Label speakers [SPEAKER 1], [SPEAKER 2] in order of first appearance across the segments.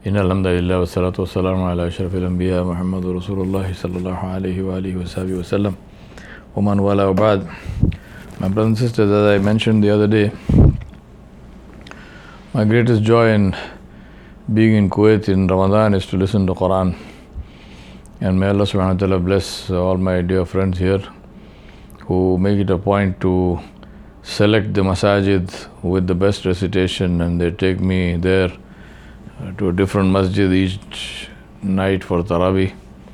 [SPEAKER 1] إن الحمد لله والصلاة والسلام على أشرف الأنبياء محمد رسول الله صلى الله عليه وآله وصحبه وسلم ومن والاه وبعد. My brothers and sisters, as I mentioned the other day, my greatest joy in being in Kuwait in Ramadan is to listen to Quran. And may Allah subhanahu wa ta'ala bless all my dear friends here who make it a point to select the masajid with the best recitation, and they take me there to a different masjid each night for Taraweeh.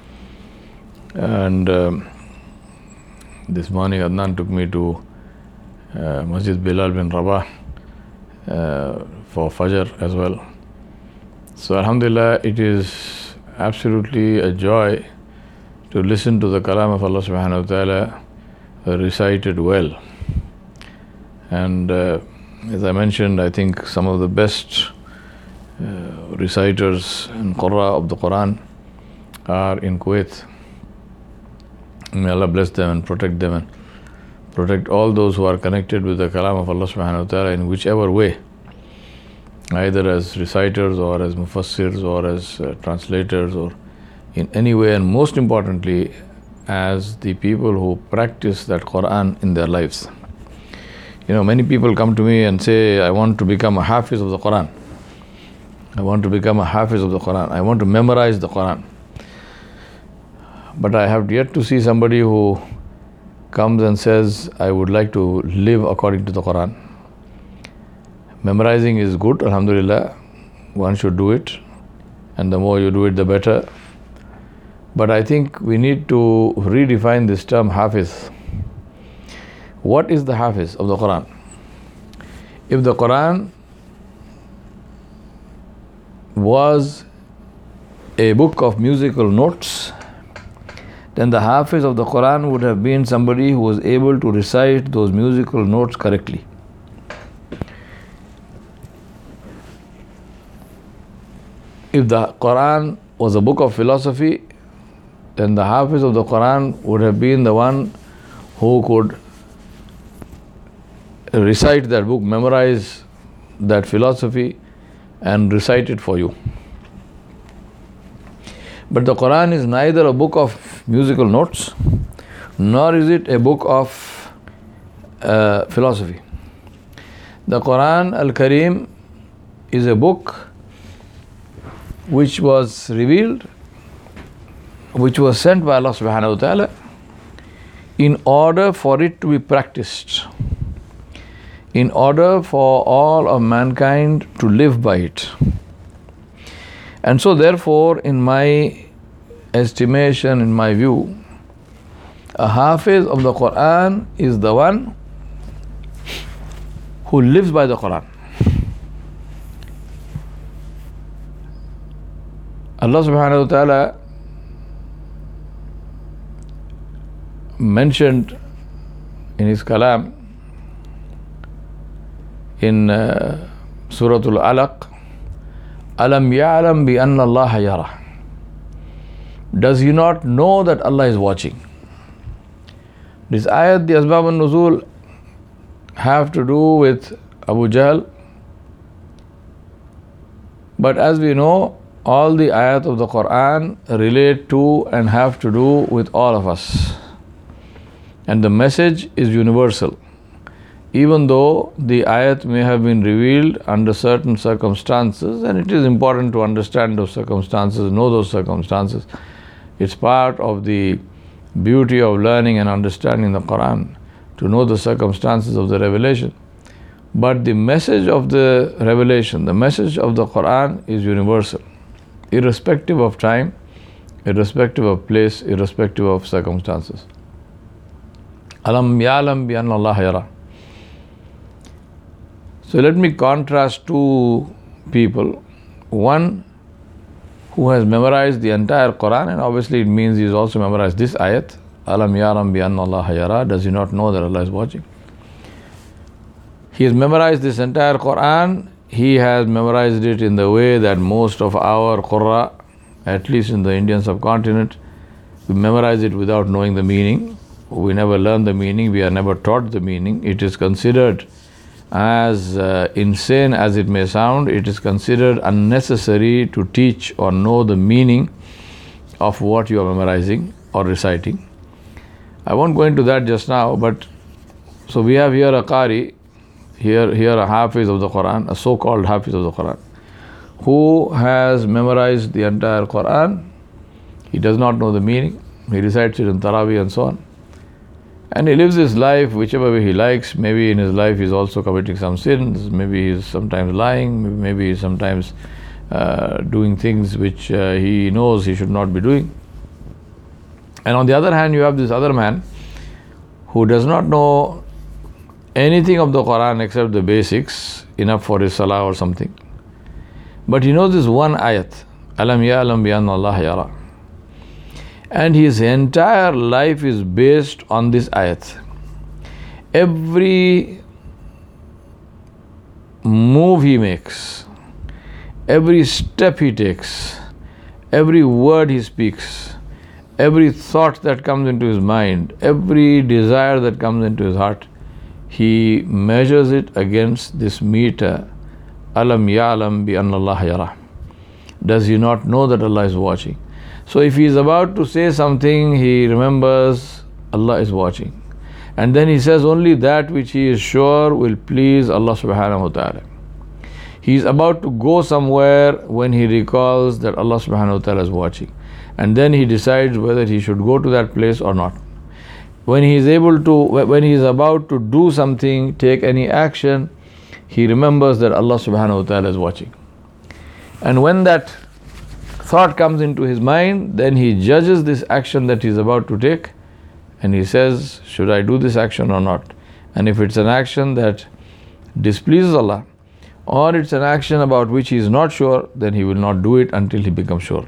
[SPEAKER 1] And this morning Adnan took me to Masjid Bilal bin Rabah for Fajr as well. So Alhamdulillah, it is absolutely a joy to listen to the Kalam of Allah subhanahu wa ta'ala recited well. And as I mentioned, I think some of the best reciters and Qurra of the Quran are in Kuwait. May Allah bless them and protect them and protect all those who are connected with the Kalam of Allah subhanahu wa ta'ala in whichever way, either as reciters or as mufassirs or as translators or in any way, and most importantly as the people who practice that Quran in their lives. You know, many people come to me and say, I want to become a Hafiz of the Quran. I want to become a Hafiz of the Quran. I want to memorize the Quran. But I have yet to see somebody who comes and says, I would like to live according to the Quran. Memorizing is good, alhamdulillah. One should do it. And the more you do it, the better. But I think we need to redefine this term Hafiz. What is the Hafiz of the Quran? If the Quran was a book of musical notes, then the Hafiz of the Quran would have been somebody who was able to recite those musical notes correctly. If the Quran was a book of philosophy, then the Hafiz of the Quran would have been the one who could recite that book, memorize that philosophy and recite it for you. But the Quran is neither a book of musical notes, nor is it a book of philosophy. The Quran Al-Kareem is a book which was revealed, which was sent by Allah subhanahu wa ta'ala in order for it to be practiced, in order for all of mankind to live by it. And so therefore, in my estimation, in my view, a Hafiz of the Quran is the one who lives by the Quran. Allah subhanahu wa ta'ala mentioned in His Kalam in Surah Al-Alaq, Alam ya'lam bi anna Allah yara. Does he not know that Allah is watching? This ayat, the Asbab al-Nuzul, have to do with Abu Jahl. But as we know, all the ayat of the Quran relate to and have to do with all of us. And the message is universal. Even though the ayat may have been revealed under certain circumstances, and it is important to understand those circumstances, know those circumstances. It's part of the beauty of learning and understanding the Quran, to know the circumstances of the revelation. But the message of the revelation, the message of the Quran is universal, irrespective of time, irrespective of place, irrespective of circumstances. Alam ya'lam bi anna Allah yara. So let me contrast two people. One who has memorized the entire Quran, and obviously it means he's also memorized this ayat, Alam yaram bi anna Allah yara. Does he not know that Allah is watching? He has memorized this entire Quran. He has memorized it in the way that most of our Qurra, at least in the Indian subcontinent, we memorize it without knowing the meaning. We never learn the meaning. We are never taught the meaning. It is considered as insane as it may sound, it is considered unnecessary to teach or know the meaning of what you are memorizing or reciting. I won't go into that just now, but so we have here a Qari, here a Hafiz of the Quran, a so-called Hafiz of the Quran, who has memorized the entire Quran. He does not know the meaning. He recites it in Taraweeh and so on. And he lives his life whichever way he likes. Maybe in his life he's also committing some sins. Maybe he's sometimes lying. Maybe he's sometimes doing things which he knows he should not be doing. And on the other hand, you have this other man who does not know anything of the Quran except the basics, enough for his salah or something. But he knows this one ayat, Alam ya'lam bi anna Allah yara. And his entire life is based on this ayat. Every move he makes, every step he takes, every word he speaks, every thought that comes into his mind, every desire that comes into his heart, he measures it against this meter, Alam ya'lam bi anna Allah yara. Does he not know that Allah is watching? So if he is about to say something, he remembers Allah is watching. And then he says only that which he is sure will please Allah subhanahu wa ta'ala. He is about to go somewhere when he recalls that Allah subhanahu wa ta'ala is watching. And then he decides whether he should go to that place or not. When he is about to do something, take any action, he remembers that Allah subhanahu wa ta'ala is watching. And when that thought comes into his mind, then he judges this action that he is about to take, and he says, should I do this action or not? And if it's an action that displeases Allah, or it's an action about which he is not sure, then he will not do it until he becomes sure.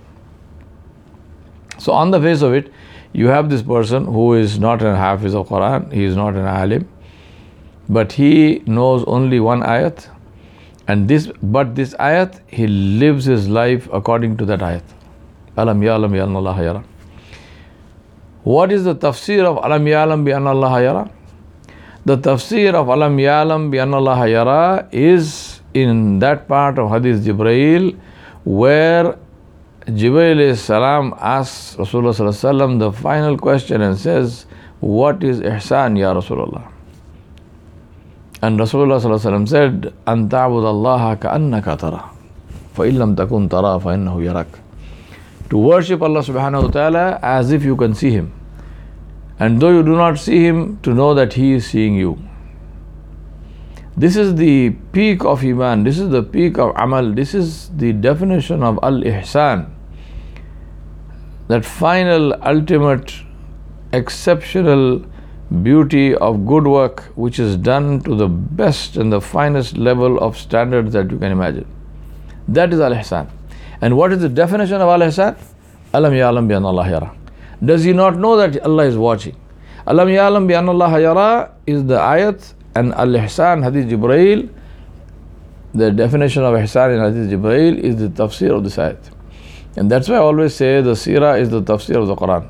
[SPEAKER 1] So on the face of it, you have this person who is not an Hafiz of Quran, he is not an Alim, but he knows only one ayat, and this ayat, he lives his life according to that ayat. Alam ya'lam bi anna Allah yara. What is the tafsir of Alam ya'lam bi anna Allah yara? The tafsir of Alam ya'lam bi anna Allah yara is in that part of Hadith Jibreel where Jibreel salam asks Rasulullah sallallahu alaihi wasallam the final question and says, what is ihsan ya Rasulullah? And Rasulullah sallallahu alaihi wasallam said, "An ta'bud Allah ka'annaka tara, fa illam takun tara fa innahu yarak." To worship Allah subhanahu wa ta'ala as if you can see Him, and though you do not see Him, to know that He is seeing you. This is the peak of Iman. This is the peak of Amal. This is the definition of Al-Ihsan. That final, ultimate, exceptional beauty of good work which is done to the best and the finest level of standards that you can imagine. That is Al-Ihsan. And what is the definition of Al-Ihsan? Alam ya'lam bi anna Allah yara. Does he not know that Allah is watching? Alam ya'lam bi anna Allah yara is the ayat, and Al-Ihsan, Hadith Jibreel, the definition of Ihsan in Hadith Jibreel is the tafsir of this ayat. And that's why I always say the seerah is the tafsir of the Quran.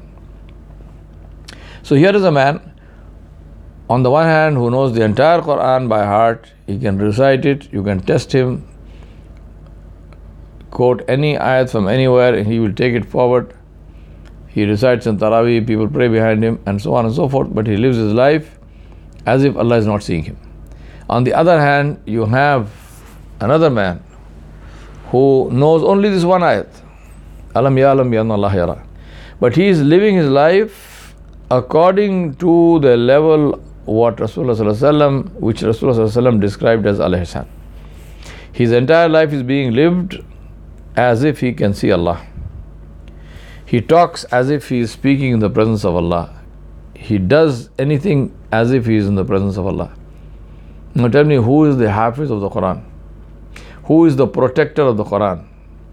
[SPEAKER 1] So here is a man, on the one hand, who knows the entire Quran by heart. He can recite it, you can test him, quote any ayat from anywhere and he will take it forward. He recites in Taraweeh, people pray behind him and so on and so forth, but he lives his life as if Allah is not seeing him. On the other hand, you have another man who knows only this one ayat, Alam ya'lam bi anna Allah yara. But he is living his life according to the level what Rasulullah sallallahu alaihi wasallam, which Rasulullah sallallahu alaihi wasallam described as Al-Ihsan. His entire life is being lived as if he can see Allah. He talks as if he is speaking in the presence of Allah. He does anything as if he is in the presence of Allah. Now tell me, who is the Hafiz of the Quran? Who is the protector of the Quran?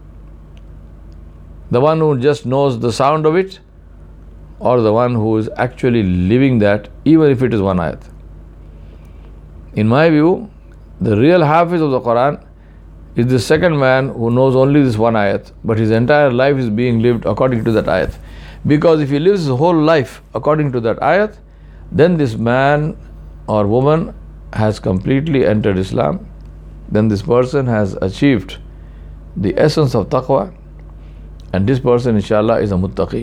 [SPEAKER 1] The one who just knows the sound of it, or the one who is actually living that, even if it is one ayat? In my view, the real Hafiz of the Quran is the second man who knows only this one ayat, but his entire life is being lived according to that ayat. Because if he lives his whole life according to that ayat, then this man or woman has completely entered Islam, then this person has achieved the essence of taqwa, and this person inshallah is a muttaqi.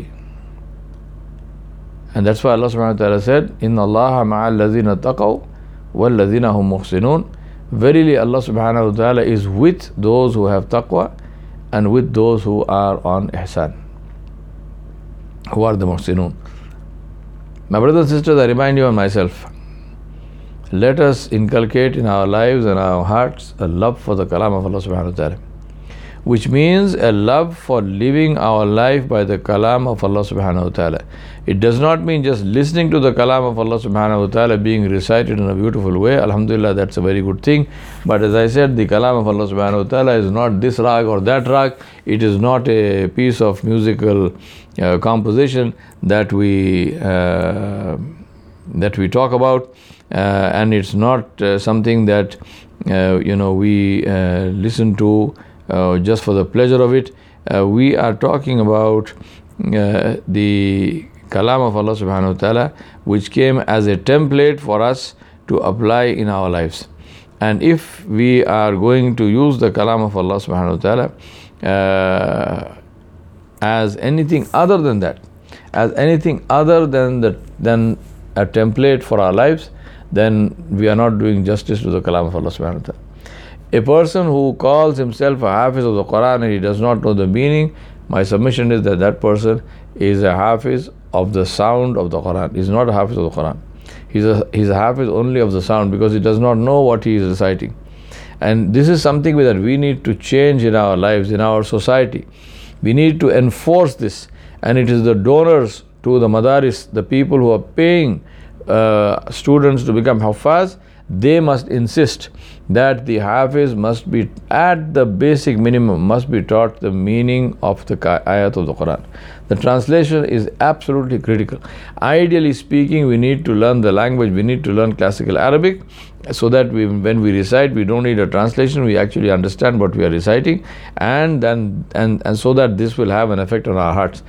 [SPEAKER 1] And that's why Allah subhanahu wa ta'ala said, Inna Allaha ma'al ladhina taqaw wal ladhina hum muhsinun. Verily Allah subhanahu wa ta'ala is with those who have taqwa and with those who are on ihsan, who are the muhsinun. My brothers and sisters, I remind you and myself, let us inculcate in our lives and our hearts a love for the kalam of Allah subhanahu wa ta'ala, which means a love for living our life by the kalam of Allah subhanahu wa ta'ala. It does not mean just listening to the kalam of Allah subhanahu wa ta'ala being recited in a beautiful way. Alhamdulillah, that's a very good thing. But as I said, the kalam of Allah subhanahu wa ta'ala is not this rag or that rag. It is not a piece of musical composition that we talk about, and it's not something that we listen to just for the pleasure of it. We are talking about the kalam of Allah subhanahu wa ta'ala, which came as a template for us to apply in our lives. And if we are going to use the kalam of Allah subhanahu wa ta'ala as anything other than that, as anything other than a template for our lives, then we are not doing justice to the kalam of Allah subhanahu wa ta'ala. A person who calls himself a hafiz of the Quran and he does not know the meaning, my submission is that that person is a hafiz of the sound of the Quran. He is not a hafiz of the Quran. He's a hafiz only of the sound, because he does not know what he is reciting. And this is something that we need to change in our lives, in our society. We need to enforce this, and it is the donors to the madaris, the people who are paying students to become haffaz. They must insist that the hafiz must be, at the basic minimum, must be taught the meaning of the ayat of the Quran. The translation is absolutely critical. Ideally speaking, we need to learn the language, we need to learn classical Arabic, so that when we recite, we don't need a translation, we actually understand what we are reciting, and so that this will have an effect on our hearts.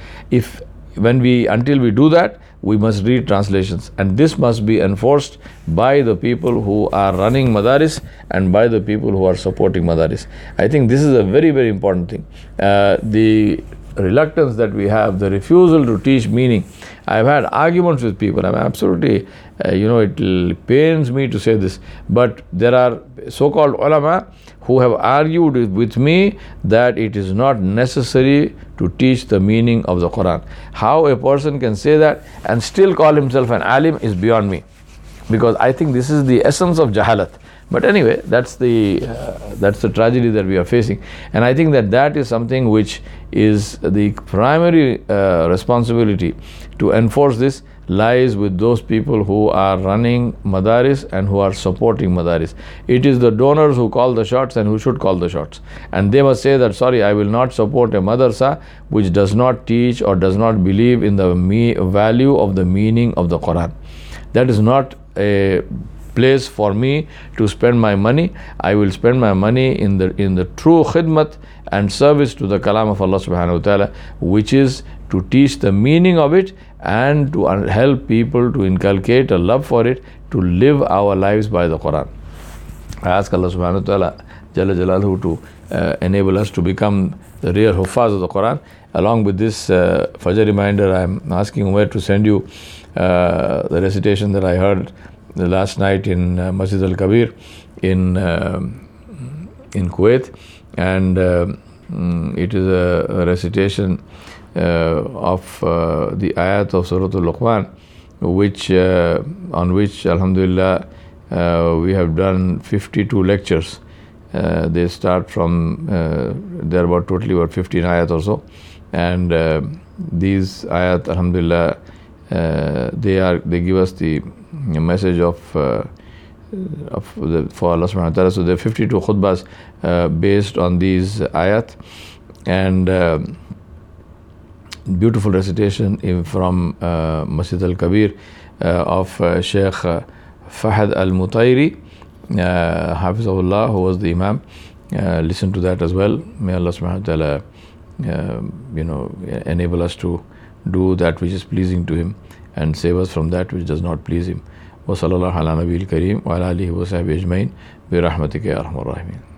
[SPEAKER 1] Until we do that, we must read translations, and this must be enforced by the people who are running madaris and by the people who are supporting madaris. I think this is a very, very important thing. The reluctance that we have, the refusal to teach meaning. I've had arguments with people. I'm absolutely, it pains me to say this, but there are so-called ulama who have argued with me that it is not necessary to teach the meaning of the Quran. How a person can say that and still call himself an alim is beyond me, because I think this is the essence of jahalat. But anyway, that's the tragedy that we are facing, and I think that is something which is the primary responsibility to enforce this lies with those people who are running madaris and who are supporting madaris. It is the donors who call the shots and who should call the shots, and they must say that, sorry, I will not support a madrasa which does not teach or does not believe in the value of the meaning of the Quran. That is not a place for me to spend my money. I will spend my money in the true khidmat and service to the kalam of Allah subhanahu wa ta'ala, which is to teach the meaning of it and to help people to inculcate a love for it, to live our lives by the Quran. I ask Allah subhanahu wa ta'ala Jalla Jalaluhu to enable us to become the real huffaz of the Quran. Along with this Fajr reminder, I am asking Umair to send you the recitation that I heard the last night in Masjid Al-Kabir in Kuwait, and it is a recitation of the ayat of Surah Al-Luqman, on which alhamdulillah we have done 52 lectures. They start from there are totally about 15 ayat or so, and these ayat alhamdulillah they give us the message for Allah subhanahu wa ta'ala. So there are 52 khutbahs based on these ayat, and beautiful recitation from Masjid Al-Kabir of Sheikh Fahad Al-Mutayri, Hafizahullah, who was the Imam. Listen to that as well. May Allah subhanahu wa ta'ala enable us to do that which is pleasing to Him and save us from that which does not please Him. Wa sallallahu ala nabiyil kareem wa ala alihi wa sahbihi ajmain bi rahmatika ya arhamar rahimin.